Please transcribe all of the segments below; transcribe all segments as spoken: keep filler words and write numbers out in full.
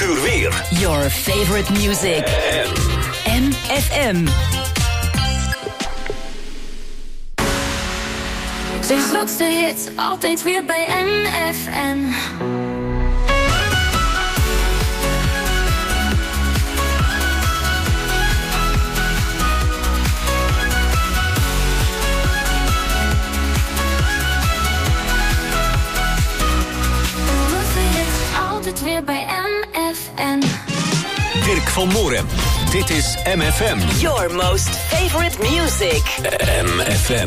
uur weer. Your favorite music. M F M. Zijn grootste hits altijd weer bij M F M. Weer bij M F M. Dirk van Moorem. Dit is M F M. Your most favorite music. M F M.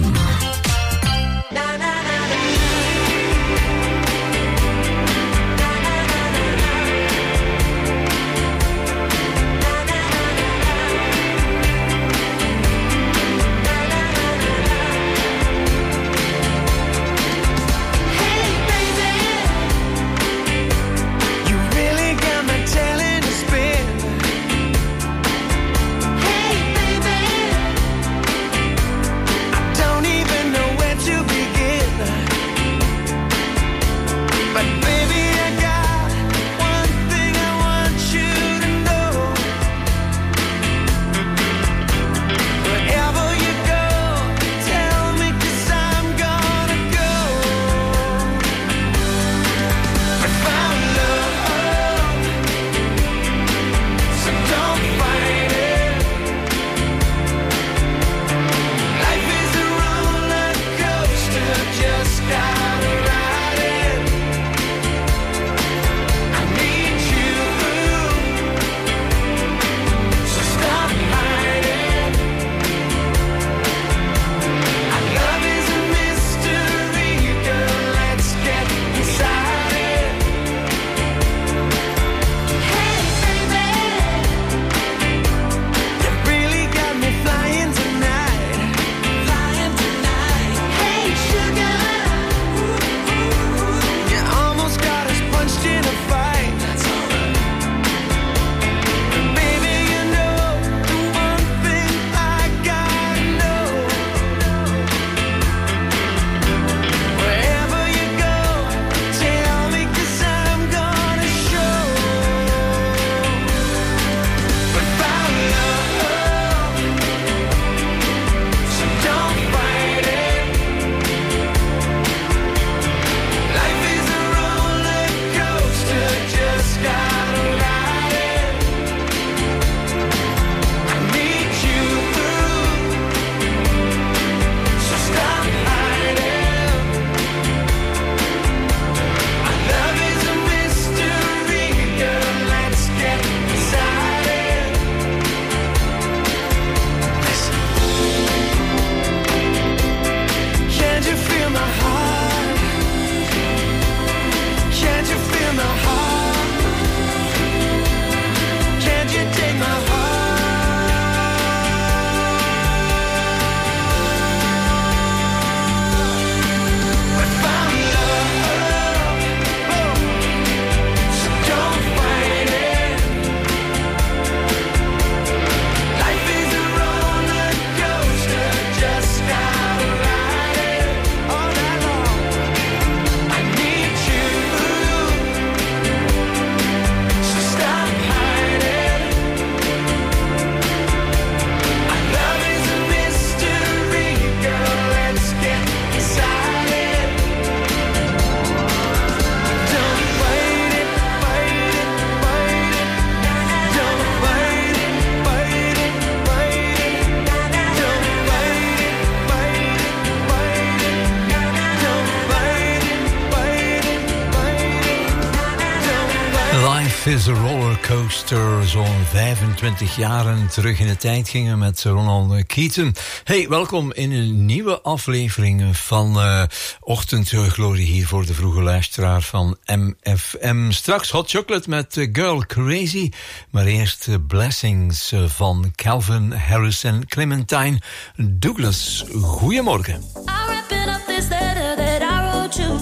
Is a rollercoaster. Zo'n vijfentwintig jaren terug in de tijd gingen met Ronald Keaton. Hey, welkom in een nieuwe aflevering van uh, Ochtendglorie hier voor de vroege luisteraar van M F M. Straks Hot Chocolate met uh, Girl Crazy. Maar eerst uh, Blessings uh, van Calvin Harris en Clementine Douglas. Goedemorgen. I'll wrap it up this letter that I wrote you.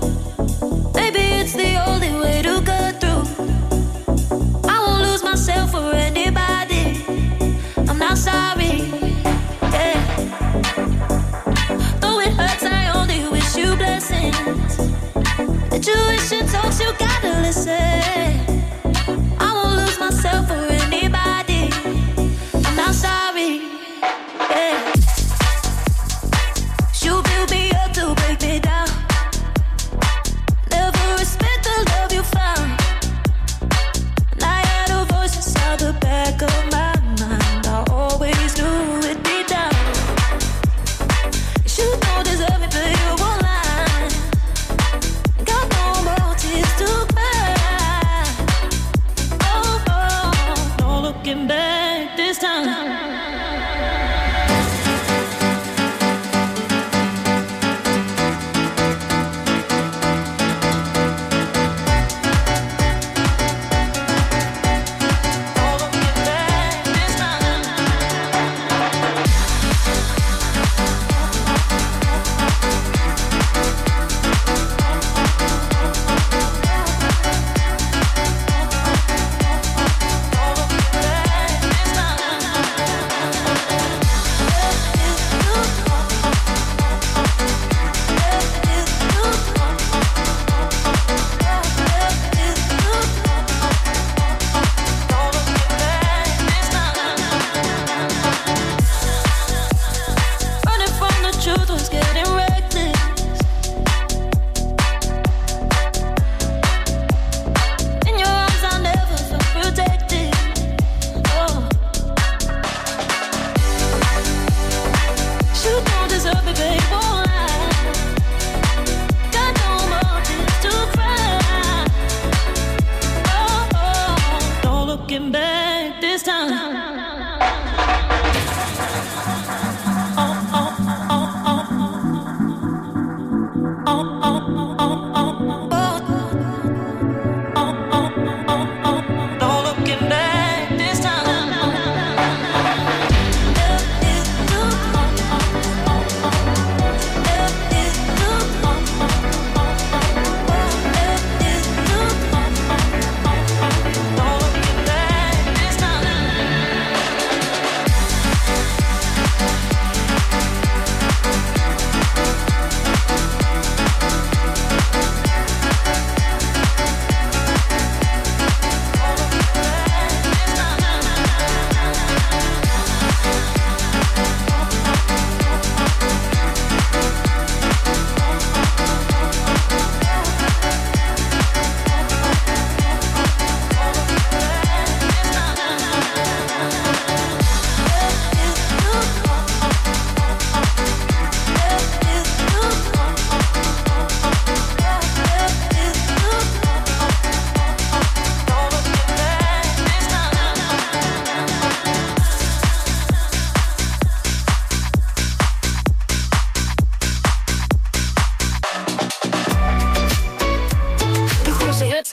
Maybe it's the only way to go through. Myself for anybody, I'm not sorry, yeah. Though it hurts, I only wish you blessings. Intuition talks, you gotta listen. I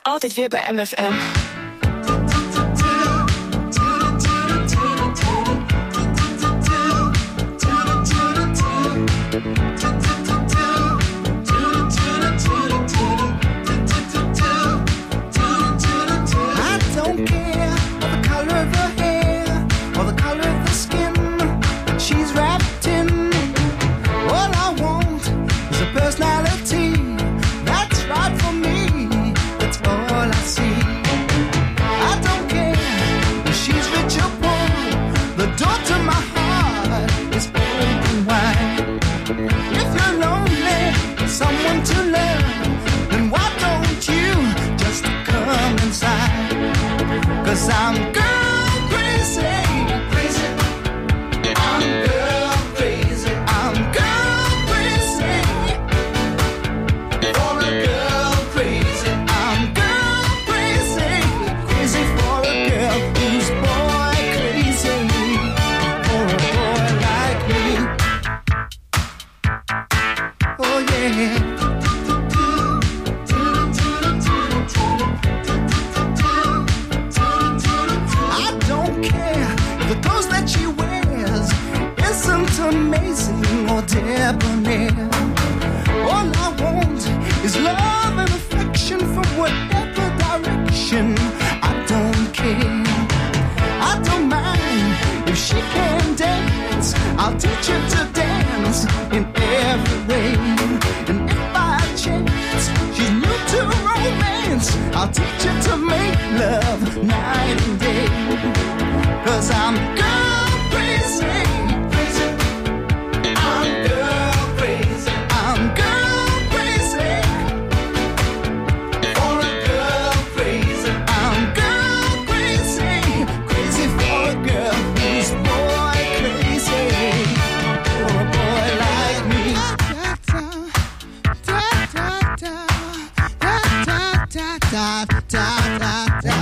Altijd weer bij M F M. I'm girl crazy, crazy. I'm girl crazy. I'm girl crazy. For a girl crazy. I'm girl crazy, crazy for a girl who's boy crazy. For a boy like me. Oh yeah. Amazing or debonair. All I want is love and affection from whatever direction. I don't care. I don't mind if she can dance. I'll teach her to dance in every way. And if by chance she's new to romance, I'll teach her to make love night and day. 'Cause I'm girl crazy. Da, da, da, da.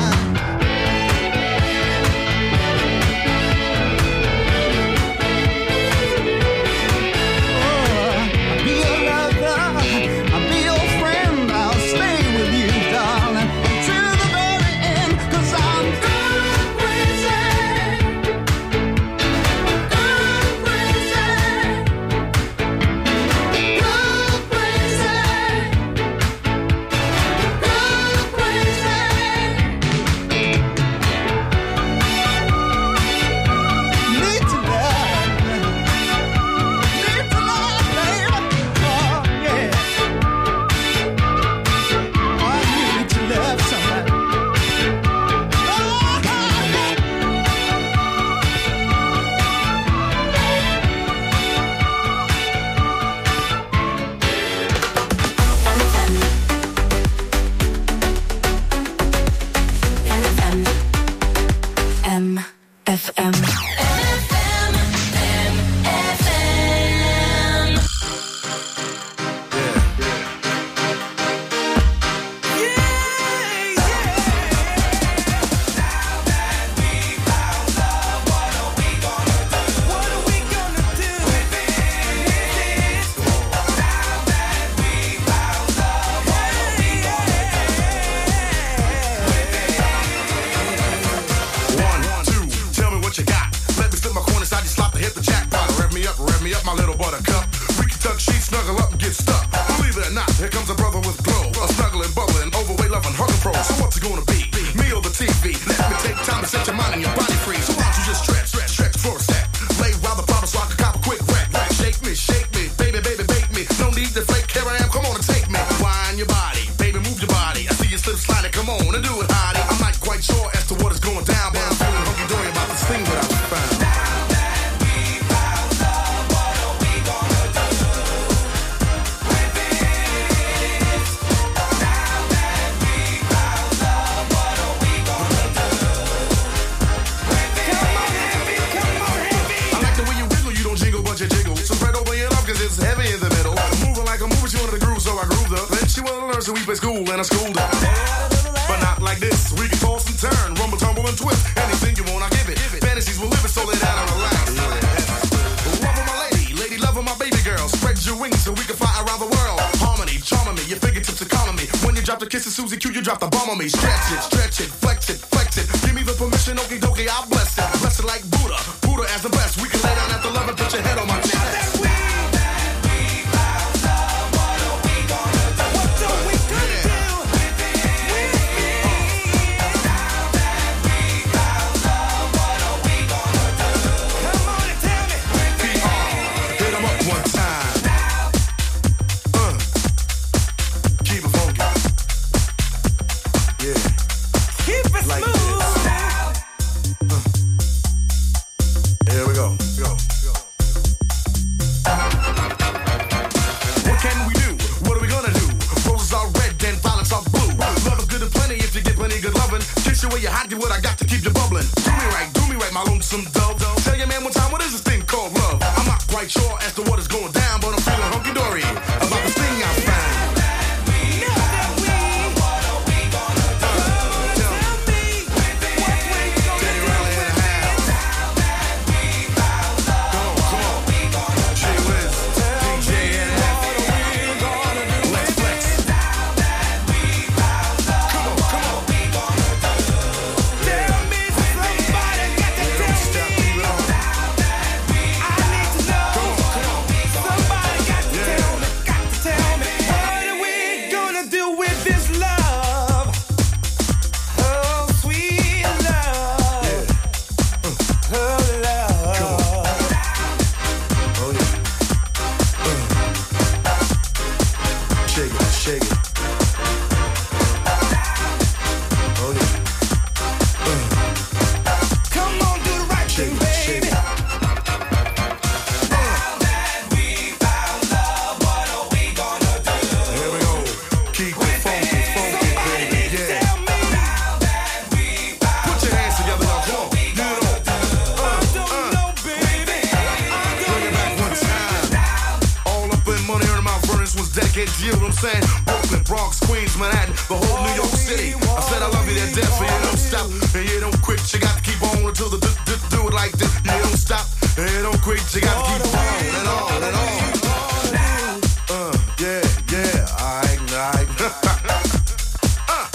kissing Susie Q, you drop the bomb on me. Stretch it, stretch it, flex it, flex it. Give me the permission, okie dokie, I'll bless it. Bless it like Buddha, Buddha as the best. We can lay down at the love and put your head on my chest. What I got to keep you bubbling. Do me right, do me right, my lonesome dove. Tell your man one time, what is this thing called love? I'm not quite sure as to what is going down, but I'm feeling hunky-dory about this thing I found. You know what I'm saying? Brooklyn, Bronx, Queens, Manhattan, the whole New York City. I said I love you to death, so you don't stop and you don't quit. You got to keep on until the do, do, do it like this. You don't stop and you don't quit. You got to keep on and on and on. Uh, yeah, yeah, alright, alright. uh.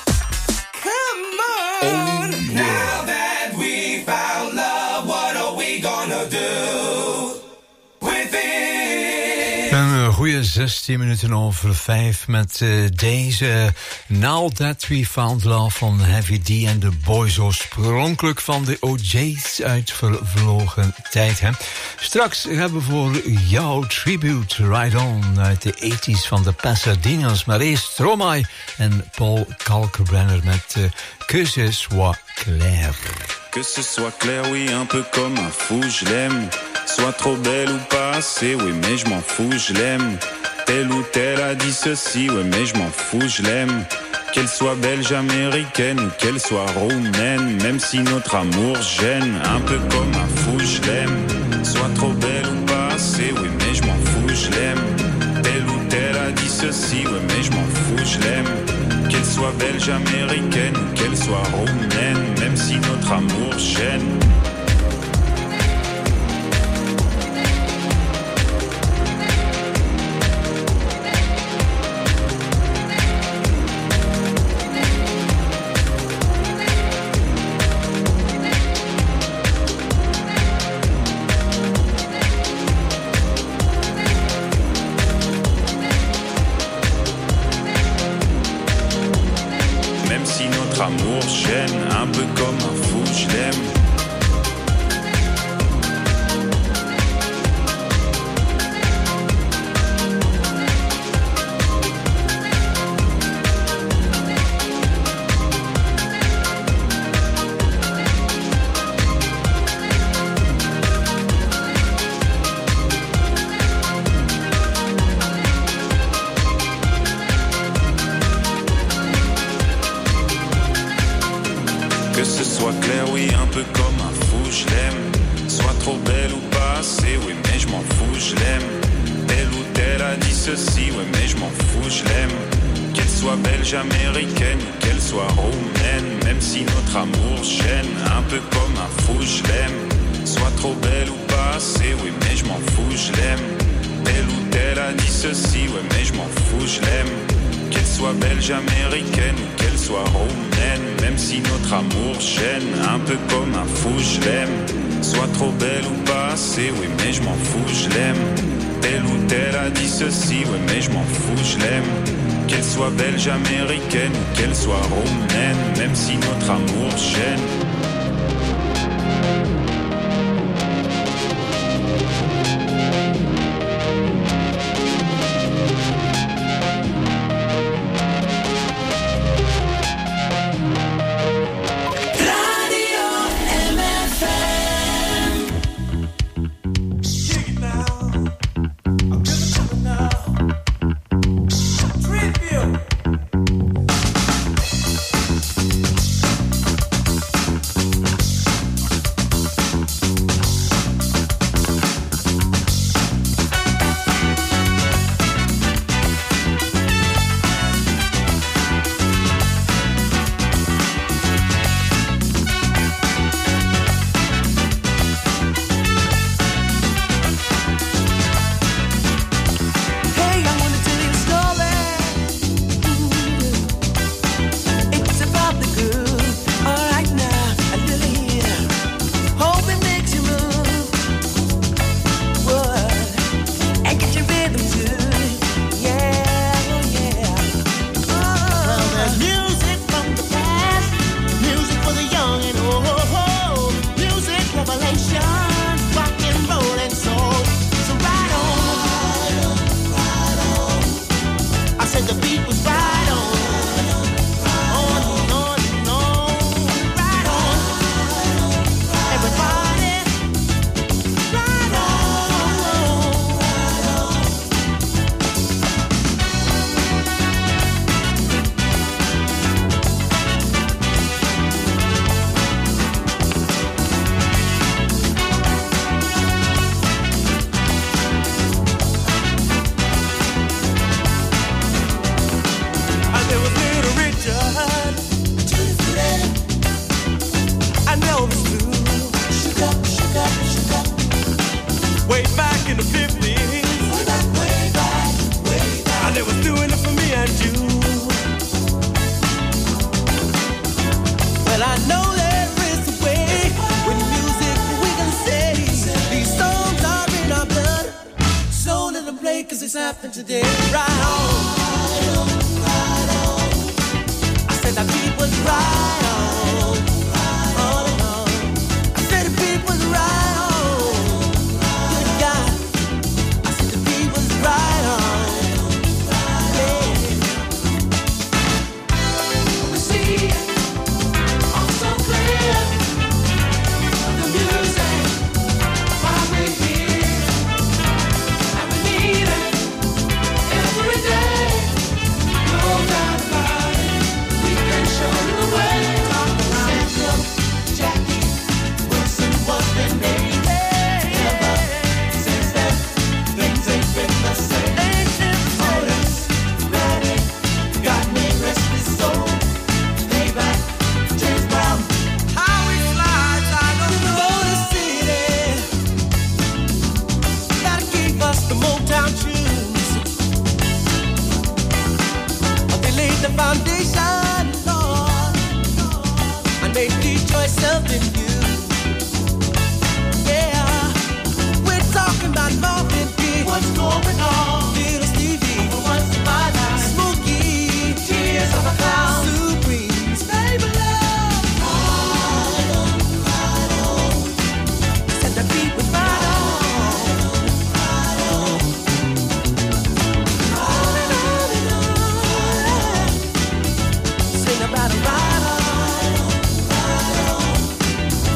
Come on. Oh, yeah. Now that we found love, what are we gonna do with it? Een goede zestien minuten over vijf met uh, deze Now That We Found Love van Heavy D en The Boys, oorspronkelijk van de O J's uit vervlogen tijd. Hè. Straks hebben we voor jou Tribute Ride On uit de tachtiger van de Pasadena's, maar eerst Stromae en Paul Kalkbrenner met uh, Que ce soit clair. Que ce soit clair, oui, un peu comme un fou, je l'aime. Soit trop belle ou pas assez, oui, mais je m'en fous, je l'aime. Telle ou telle a dit ceci, oui, mais je m'en fous, je l'aime. Qu'elle soit belge, américaine ou qu'elle soit roumaine, même si notre amour gêne, un peu comme un fou, je l'aime. Soit trop belle ou pas assez, oui, mais je m'en fous, je l'aime. Telle ou telle a dit ceci, oui, mais je m'en fous, je l'aime. Qu'elle soit belge, américaine ou qu'elle soit roumaine, même si notre amour gêne. Amour gêne, un peu comme un fou, je l'aime. Que ce soit clair, oui, un peu comme un fou, je l'aime. Soit trop belle ou pas assez, oui, mais je m'en fous, je l'aime. Telle ou telle a dit ceci, oui, mais je m'en fous, je l'aime. Qu'elle soit belge, américaine ou qu'elle soit roumaine, même si notre amour gêne, un peu comme un fou, je l'aime. Soit trop belle ou pas assez, oui, mais je m'en fous, je l'aime. Telle ou telle a dit ceci, oui, mais je m'en fous, je l'aime. Qu'elle soit belge, américaine ou qu'elle soit roumaine, même si notre amour gêne, un peu comme un fou, je l'aime. Soit trop belle ou pas assez, oui mais je m'en fous, je l'aime. Telle ou telle a dit ceci, oui mais je m'en fous, je l'aime. Qu'elle soit belge, américaine ou qu'elle soit roumaine, même si notre amour gêne. Today, right on, right on, right on. I said the beat was right on, right on, and on. I said the beat was right on, good God. I said the beat was right on, yeah. We see it all so clear, the music, why we're here, and we need it. Every day, no doubt about it, we can show you the way. Central, Jackie Wilson was their name. Ever since then, things ain't been the same. Otis, ready, got me restless soul. Playback, James Brown, how he flies, I don't know the city. Gotta keep us the Motown tunes. The foundation, Lord, and made Detroit something new. Yeah, we're talking about Marvin Gaye. What's going on? Little Stevie, what's my life? Smokey, Tears of a Clown, Supremes, baby love. Right on, right on. Said the beat was right on. Right on, right on. About a ride on, ride on.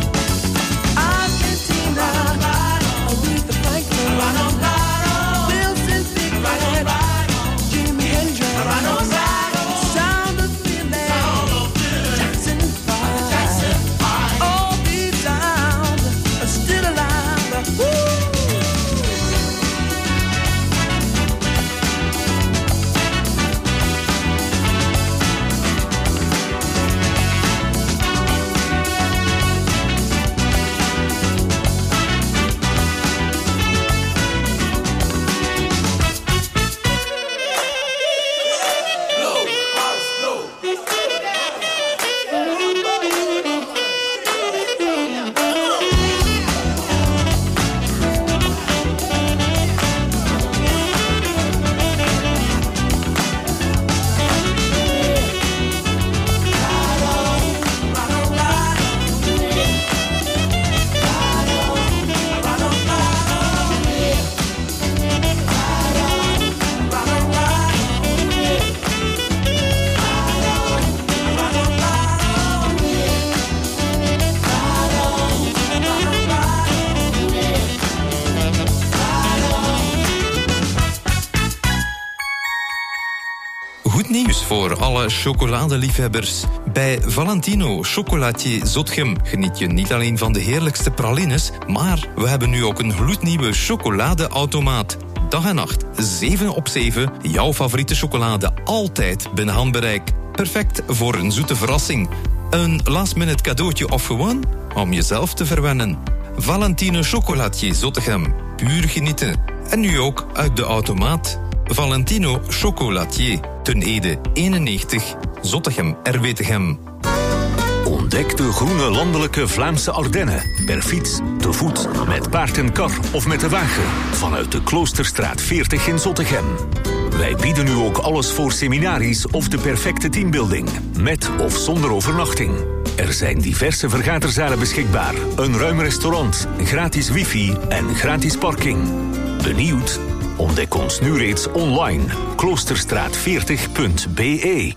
voor alle chocoladeliefhebbers. Bij Valentino Chocolatier Zotgem geniet je niet alleen van de heerlijkste pralines, maar we hebben nu ook een gloednieuwe chocoladeautomaat. Dag en nacht, zeven op zeven, jouw favoriete chocolade altijd binnen handbereik. Perfect voor een zoete verrassing. Een last-minute cadeautje of gewoon om jezelf te verwennen. Valentino Chocolatier Zottegem. Puur genieten. En nu ook uit de automaat. Valentino Chocolatier. Ten Ede eenennegentig. Zottegem, R W Tegem. Ontdek de groene landelijke Vlaamse Ardennen. Per fiets, te voet, met paard en kar of met de wagen. Vanuit de Kloosterstraat veertig in Zottegem. Wij bieden nu ook alles voor seminaries of de perfecte teambuilding. Met of zonder overnachting. Er zijn diverse vergaderzalen beschikbaar. Een ruim restaurant, gratis wifi en gratis parking. Benieuwd? Ontdek ons nu reeds online. kloosterstraat veertig punt b e.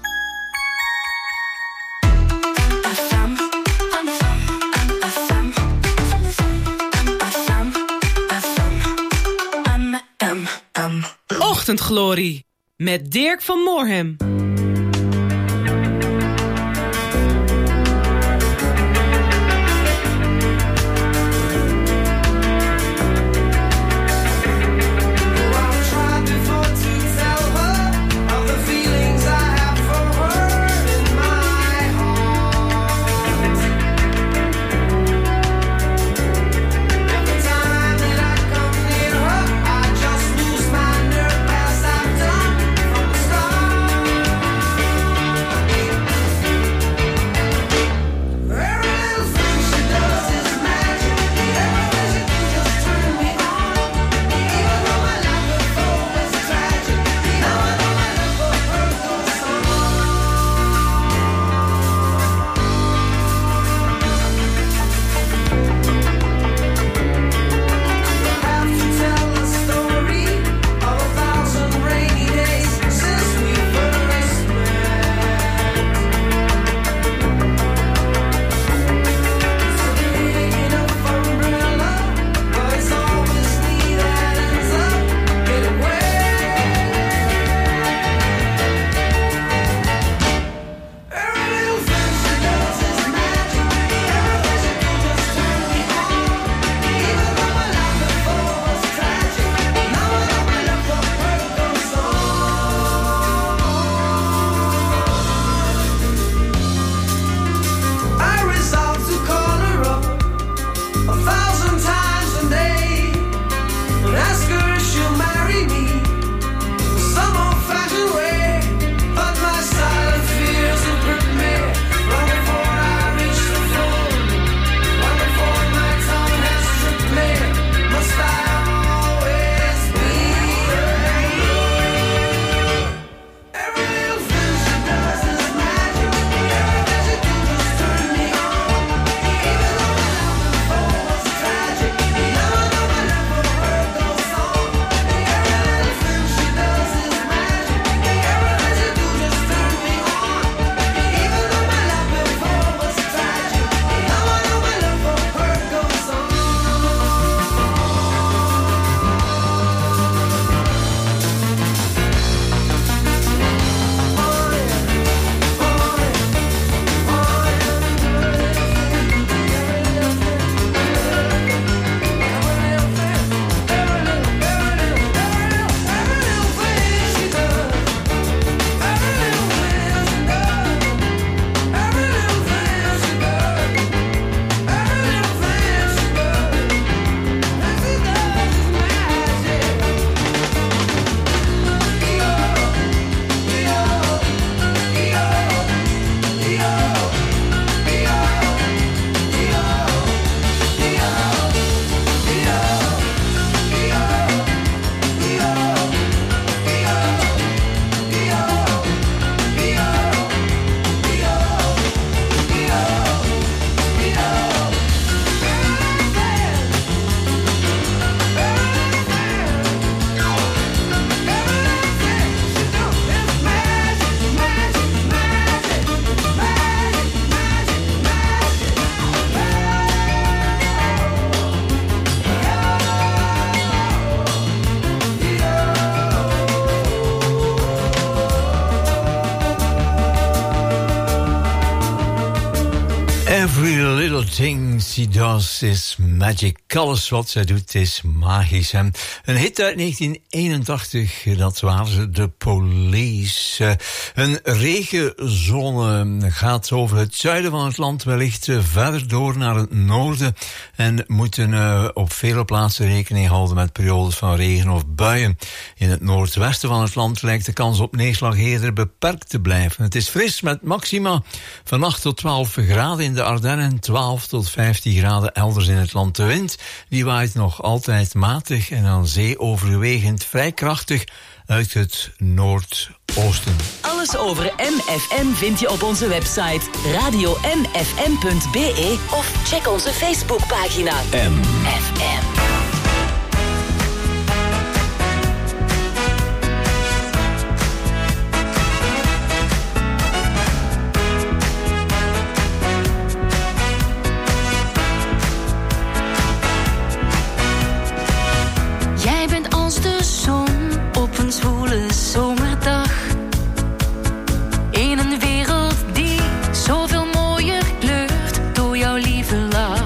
Ochtendglorie met Dirk van Moorhem. I just lose my nerve as I've done from the start. Every little thing she does is magic. Alles wat zij doet is magisch. En een hit uit negentien eenentachtig, dat waren ze, de Police. Een regenzone gaat over het zuiden van het land, wellicht verder door naar het noorden. En moeten uh, op vele plaatsen rekening houden met periodes van regen of buien. In het noordwesten van het land lijkt de kans op neerslag eerder beperkt te blijven. Het is fris met maxima van acht tot twaalf graden in de Ardennen, twaalf tot vijftien graden elders in het land. De wind die waait nog altijd matig en aan zee overwegend vrij krachtig uit het noordoosten. Alles over M F M vind je op onze website radio m f m punt b e of check onze Facebookpagina M F M. Zomerdag in een wereld die zoveel mooier kleurt door jouw lieve lach.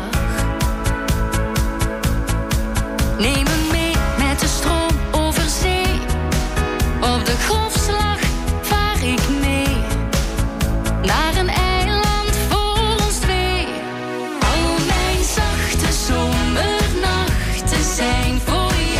Neem me mee met de stroom over zee, op de golfslag vaar ik mee naar een eiland voor ons twee. Al mijn zachte zomernachten zijn voor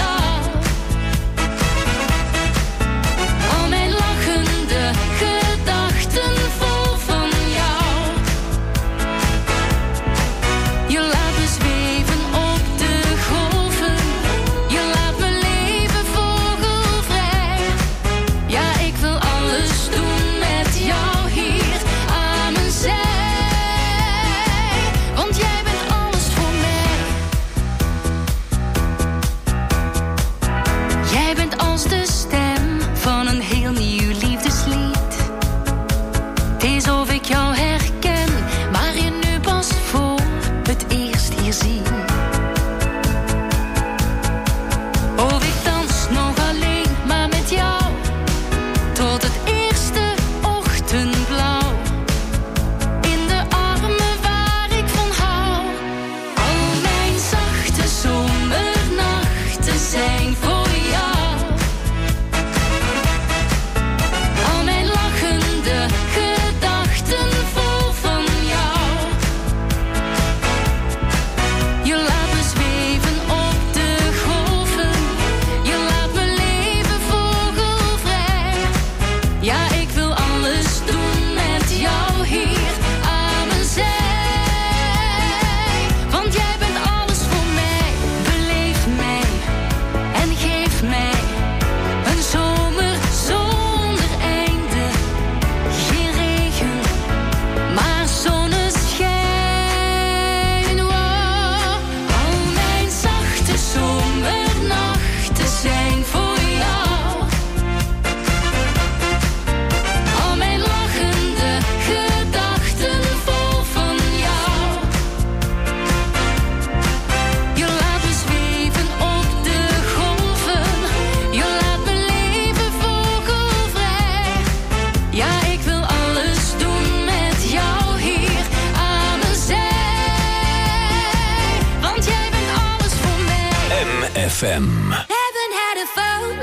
F M. Haven't had a phone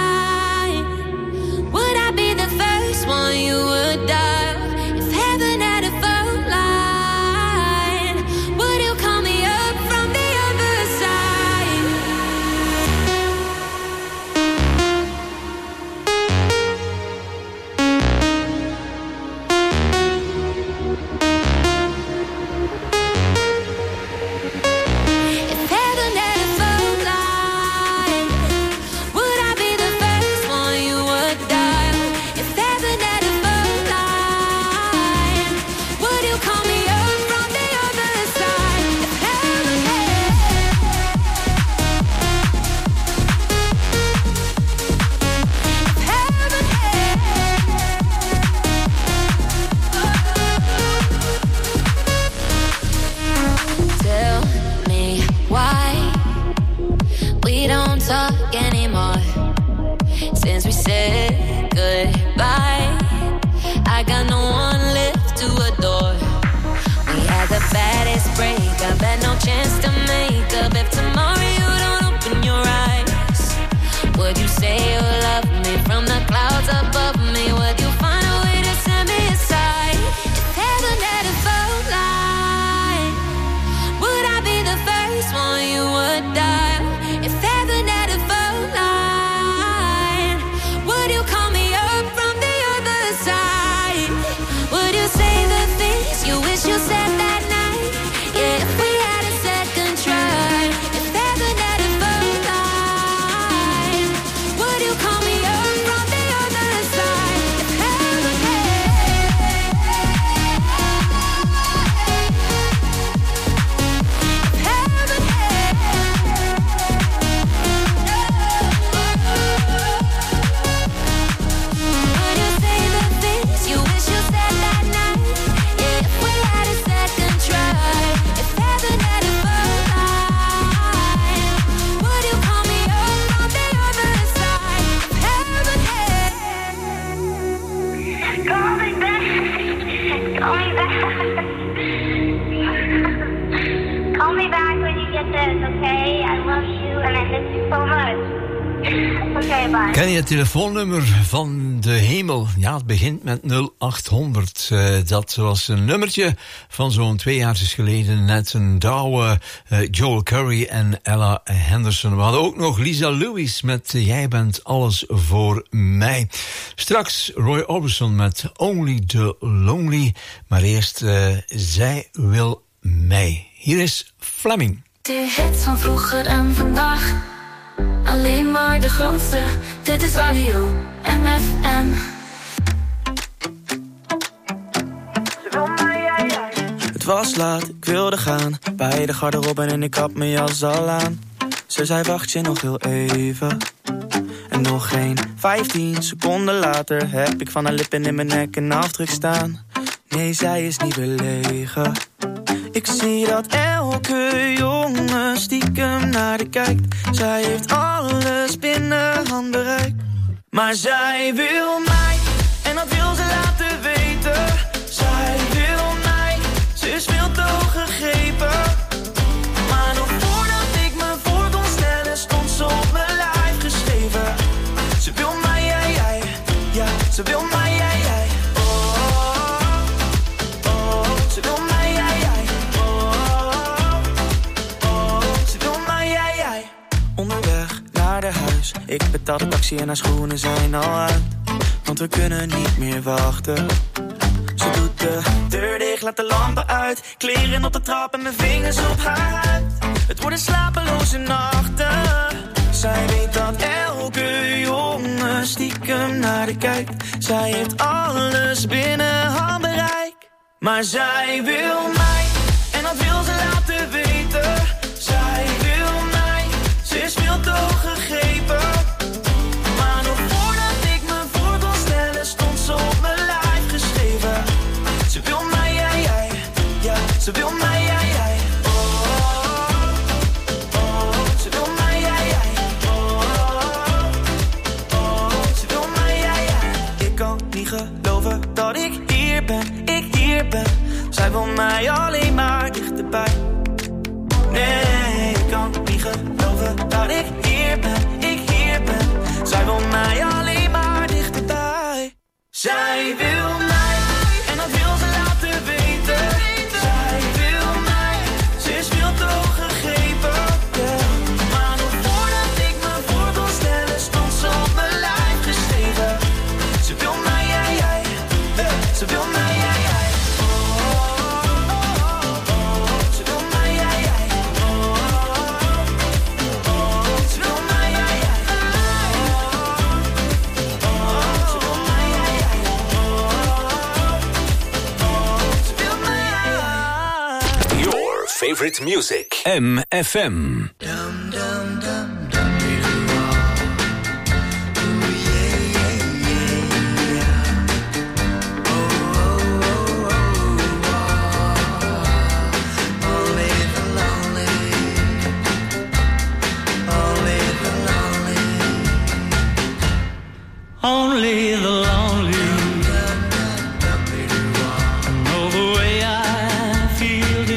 line. Would I be the first one you would dial? If heaven had a phone line, would you call me up from the other side? If heaven had a phone line, would I be the first one you would dial? If heaven had a phone line, would you call me up from the other side? If heaven had, if heaven had. Tell me why we don't talk anymore. Since we said goodbye, I got no one left to adore. We had the baddest breakup, had no chance to make up. If tomorrow you don't open your eyes, would you say you love me from the clouds above me? Would you find a way to set me aside? If heaven had a phone line, would I be the first one you would dial? If heaven had a phone line, would you call me up from the other side? Would you say the things you wish you said that night? Yeah, if we had a second try. If heaven had a phone line, would you call me up from the other side? If heaven would you say the things you wish you said that night? Yeah, if we had a second try. If heaven had a phone line, would you call me up from the other side? If heaven had call me back, call me back, call me back when you get this, okay? I love you and I miss you so much. Okay, bye. Ken je het telefoonnummer van de hemel? Ja, het begint met nul acht honderd. Uh, dat was een nummertje van zo'n twee jaar geleden. Net een douwe uh, Joel Curry en Ella Henderson. We hadden ook nog Lisa Lewis met uh, Jij bent alles voor mij. Straks Roy Orbison met Only the Lonely. Maar eerst uh, Zij wil mij. Hier is Fleming. De hits van vroeger en vandaag, alleen maar de grootste. Dit is Radio M F M. Het was laat, ik wilde gaan, bij de garderobe en ik had mijn jas al aan. Ze zei wacht je nog heel even. En nog geen vijftien seconden later heb ik van haar lippen in mijn nek een afdruk staan. Nee, zij is niet belegen. Ik zie dat elke jongen stiekem naar de kijkt. Zij heeft alles binnen handbereik. Maar zij wil mij, en dat wil ze laten weten. Zij wil mij, ze is veel te hoog gegrepen. Maar nog voordat ik me voor kon stellen, stond ze op mijn lijf geschreven. Ze wil mij, jij, jij, ja, ze wil mij, jij, jij. Ze wil mij, jij, jij. Oh, oh, ze wil mij, jij, jij. Onderweg naar haar huis. Ik betaal de taxi en haar schoenen zijn al uit. Want we kunnen niet meer wachten. Ze doet de deur dicht, laat de lampen uit. Kleren op de trap en mijn vingers op haar huid. Het worden slapeloze nachten. Zij weet dat elke jongen stiekem naar de kijkt. Zij heeft alles binnen handbereik. Maar zij wil mij, en dat wil ze laten weten. Zij wil mij, ze is veel te hoog gegrepen. Maar nog voordat ik me voor kon stellen, stond ze op mijn lijf geschreven. Ze wil mij, jij, jij, ja, ze wil mij, jij, jij. Oh, oh, ze wil mij, jij, jij. Oh, oh, ze wil mij, jij, jij. Ik kan niet geloven dat ik hier ben, ik hier ben. Zij wil mij alleen maar dichterbij. Nee, ik kan niet geloven dat ik hier ben, ik hier ben. Zij wil mij alleen maar dichterbij. Zij wil mij, en dat wil ze laten weten. Zij wil mij, ze is veel te hoog gegrepen. Yeah. Maar nog voordat ik me voor kon stellen, stond ze op mijn lijf geschreven. Ze wil mij, jij, jij. Yeah. Ze wil mij, jij, jij. Favorite music. M F M. Dum, dum, dum. Only the lonely know the way I feel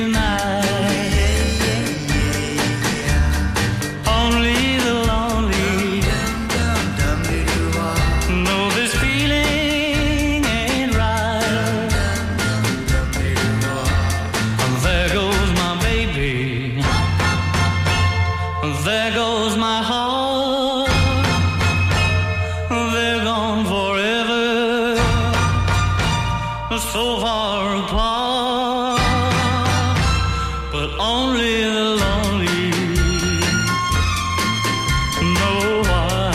only the lonely know why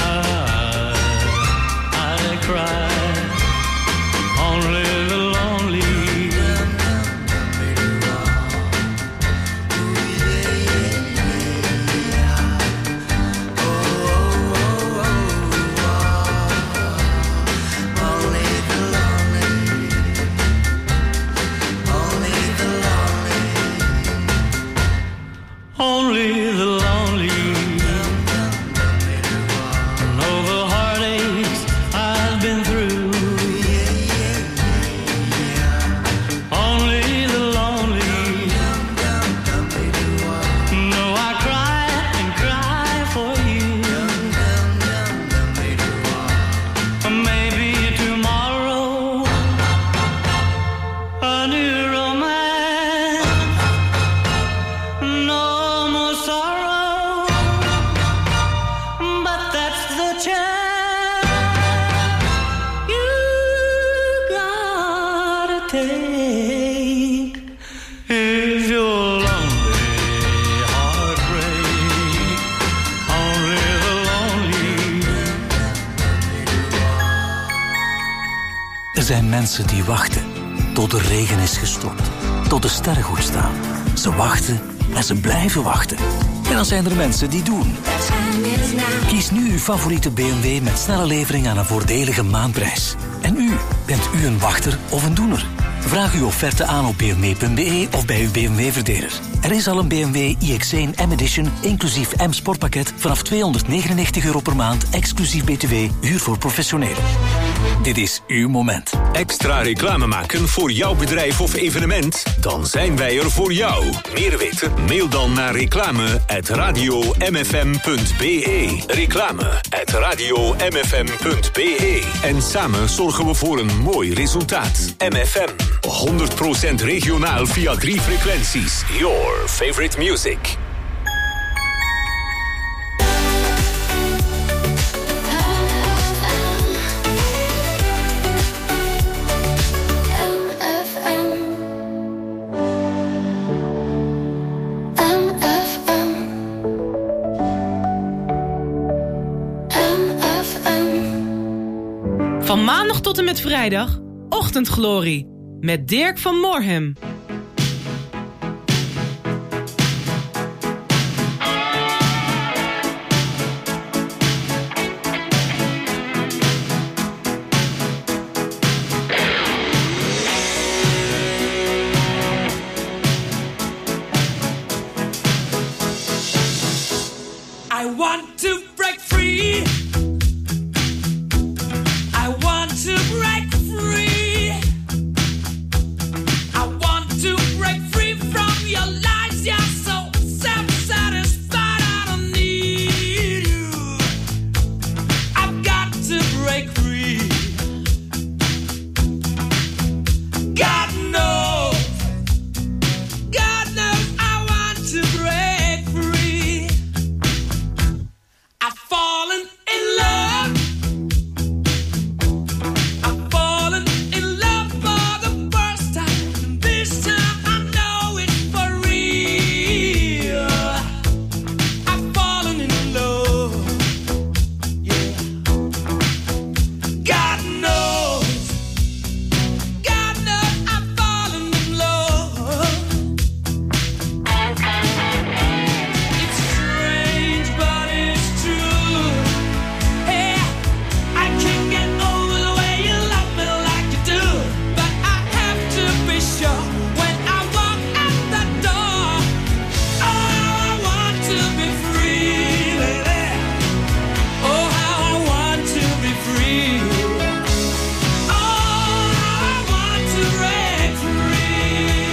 I cry. Only the lonely. Only the lonely know the heartaches I've been through. Only the lonely know I cry and cry for you. Maybe tomorrow a new romance. No more sorrow, but that's the chance you gotta take. If you're lonely, heartbreak, only the lonely. Er zijn mensen die wachten tot de regen is gestopt, tot de sterren goed staan. Ze wachten en ze blijven wachten. En dan zijn er mensen die doen. Kies nu uw favoriete B M W met snelle levering aan een voordelige maandprijs. En u, bent u een wachter of een doener? Vraag uw offerte aan op b m w punt b e of bij uw B M W-verdeler. Er is al een B M W i X één M-Edition, inclusief M-Sportpakket, vanaf tweehonderdnegenennegentig euro per maand, exclusief B T W, huur voor professionelen. Dit is uw moment. Extra reclame maken voor jouw bedrijf of evenement? Dan zijn wij er voor jou. Meer weten? Mail dan naar reclame at radio m f m punt b e. Reclame at radio m f m punt b e. En samen zorgen we voor een mooi resultaat. M F M, honderd procent regionaal via drie frequenties. Your favorite music. Van maandag tot en met vrijdag, Ochtendglorie, met Dirk van Moorhem. I want to break free. I want to break free. I want to break free from your lies. You're so self-satisfied. I don't need you. I've got to break free. God knows. God knows I want to break free. I've fallen in love. I've fallen in love for the first time. This time I know it's for real. I've fallen in love. Yeah. God knows. God knows I've fallen in love. It's strange, but it's true. Hey, I can't get over the way you love me like you do. But I have to be sure when I walk out the door. Oh, I want to be free, baby. Oh, how I want to be free. Oh, I want to break free.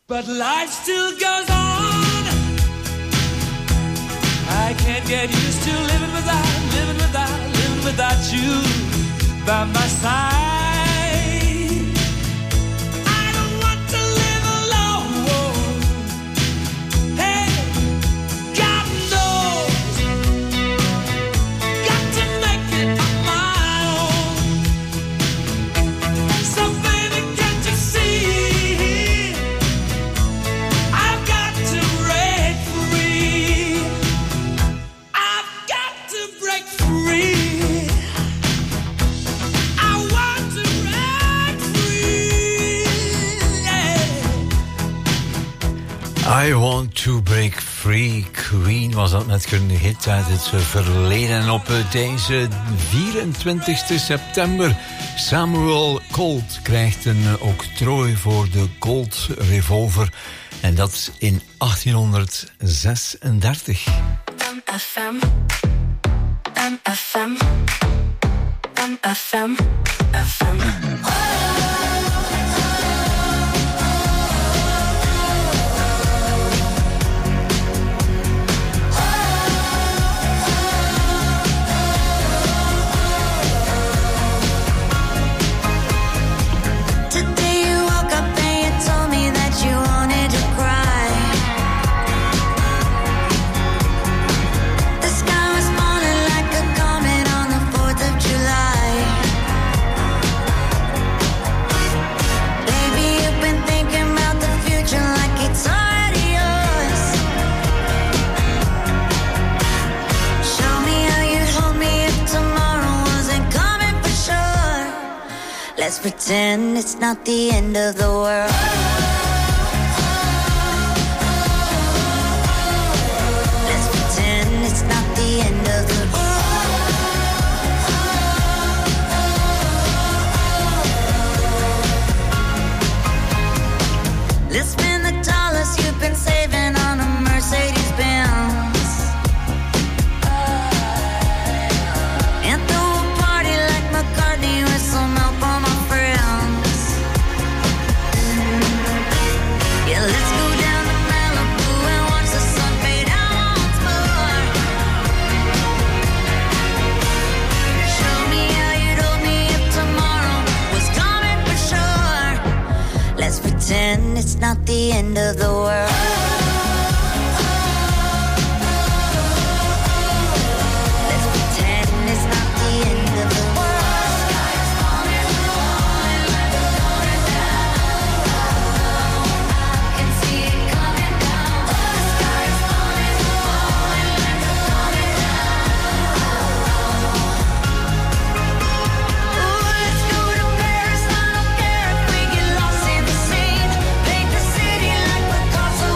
But life still goes on. I can't get used to living without, living without, living without you by my side. I don't want to live alone. Hey, God knows, got to make it on my own. So baby, can't you see? I've got to break free. I've got to break free. I Want to Break Free, Queen was dat net een hit uit het verleden. En op deze vierentwintigste september, Samuel Colt krijgt een octrooi voor de Colt Revolver. En dat in achttienhonderdzesendertig. M F M, M F M, M F M, F M. Let's pretend it's not the end of the world. Let's pretend it's not the end of the world. Let's spend the dollars you've been saving on a Mercedes Benz. And throw a party like McCartney with some help on my friends. Yeah, let's go down to Malibu and watch the sun fade out once more. Show me how you'd hold me if tomorrow was coming for sure. Let's pretend it's not the end of the world. Let's pretend it's not the end of the world. Sky is falling, falling, falling down. I can see it coming down. The sky is falling, falling, falling down. Ooh, let's go to Paris. I don't care if we get lost in the scene. Paint the city like Picasso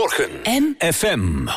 Goedemorgen, M F M.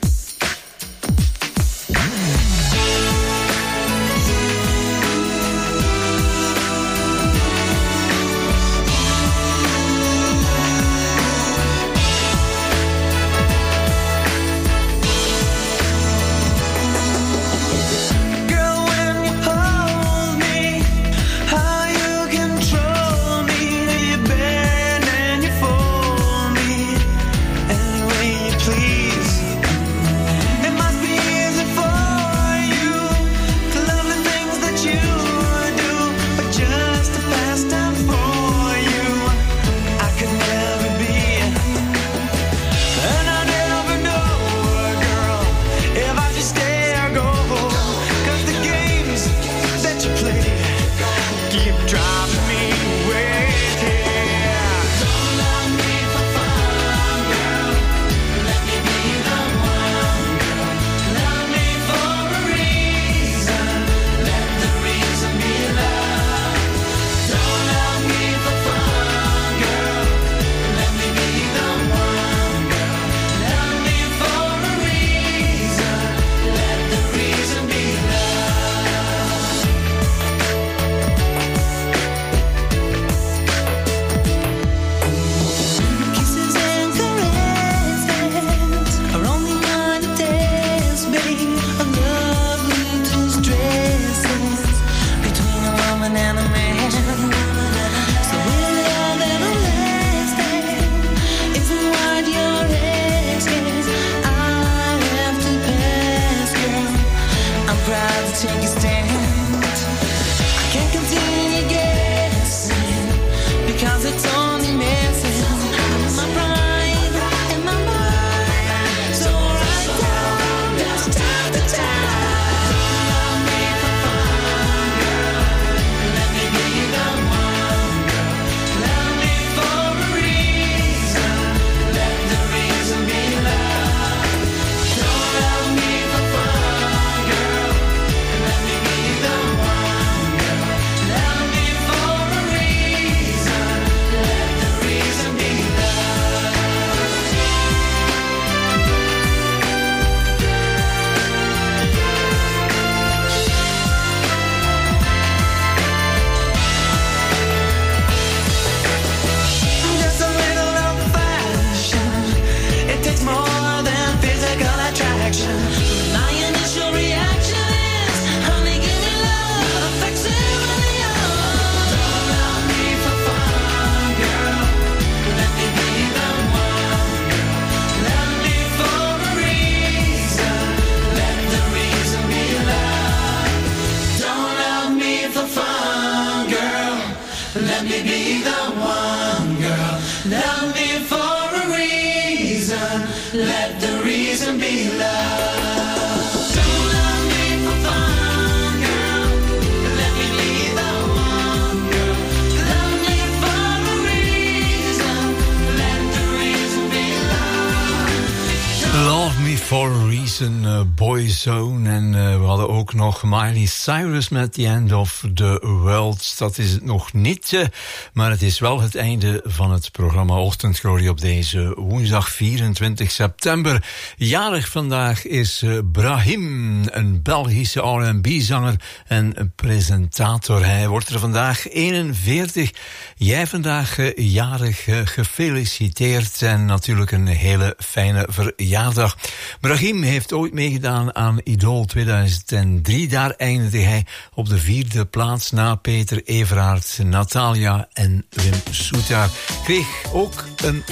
Boyzone en uh, we hadden ook nog Miley Cyrus met The End of the World. Dat is het nog niet, uh, maar het is wel het einde van het programma Ochtendglorie op deze woensdag vierentwintig september. Jarig vandaag is uh, Brahim, een Belgische R en B-zanger en presentator. Hij wordt er vandaag eenenveertig. Jij vandaag uh, jarig, uh, gefeliciteerd en natuurlijk een hele fijne verjaardag. Brahim heeft ooit meegedaan aan Idol tweeduizend drie. Daar eindigde hij op de vierde plaats na Peter Everaert, Natalia en Wim Soetaar. Kreeg ook een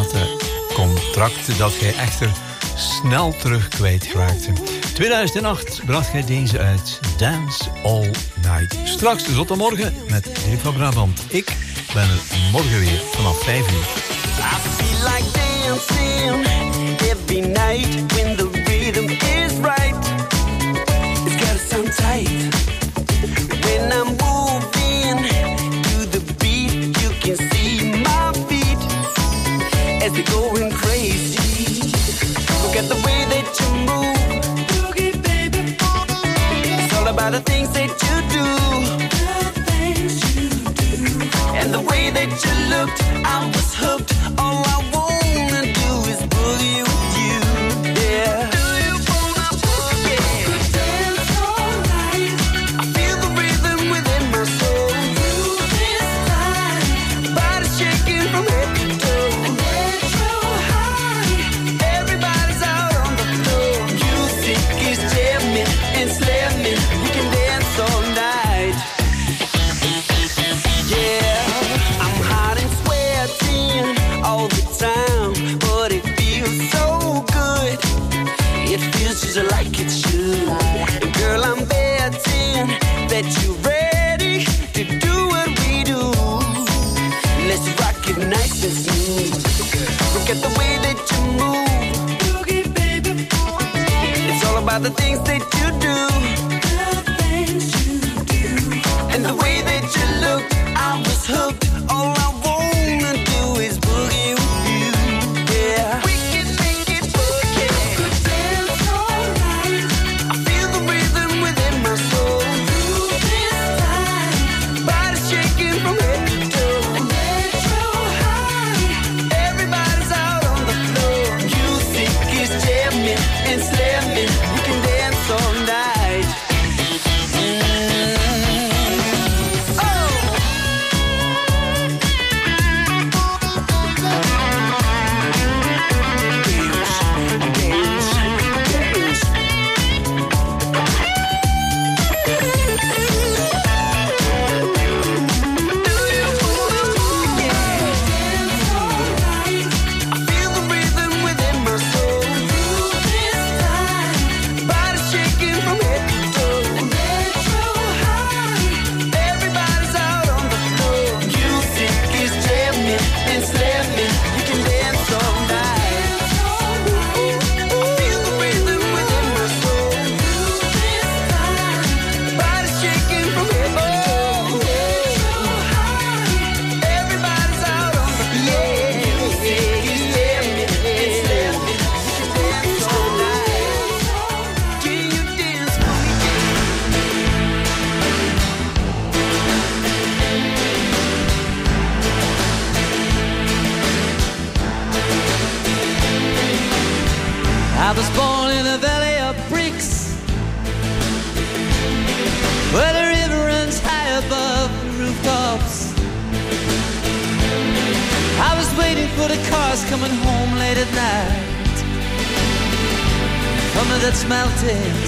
platencontract dat hij echter snel terug kwijtraakte. tweeduizend acht bracht hij deze uit, Dance All Night. Straks de zotte morgen met Erik van Brabant. Ik ben er morgen weer vanaf vijf uur. I feel like dancing every night when the rhythm is right. It's gotta sound tight. When I'm moving to the beat, you can see my feet as they're going crazy. Look at the way that you move, boogie baby. It's all about the things that you do, the things you do, and the way that you looked. I was hooked. All I wanna do is boogie shops. I was waiting for the cars coming home late at night from the Dutch mountains.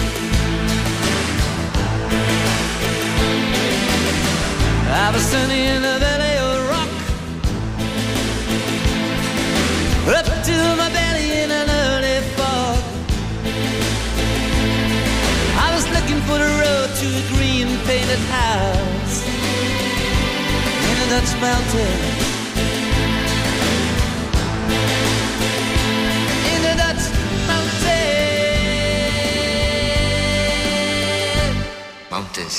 I was standing in the valley of rock, up to my belly in an early fog. I was looking for the road to a green painted house in the Dutch mountains. In the Dutch mountains. Mountains.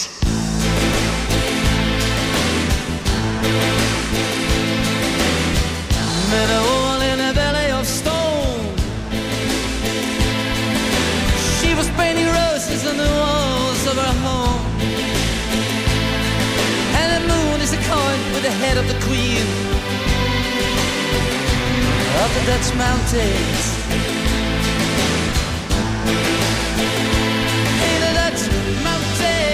Met a woman in a belly of stone. She was painting roses on the walls of her home. And the moon is a coin with the head of the queen of the Dutch mountains. In the Dutch mountains.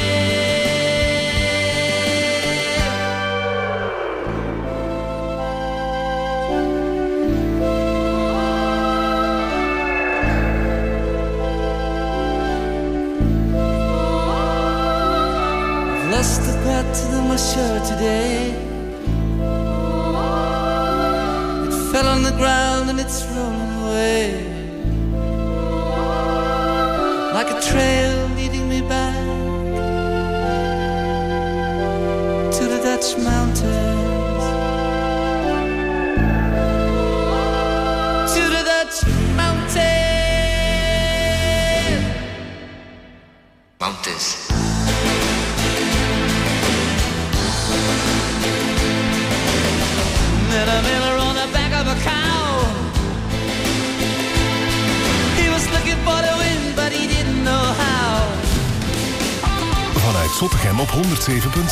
Lost the pattern of my shirt today. It fell on the ground and it's rolling away, like a trail leading me back to the Dutch mountains. To the Dutch mountains. Mountains. Met a miller on the back of a cow. He was looking for the wind, but he didn't know how. Vanuit Zottegem op honderd zeven punt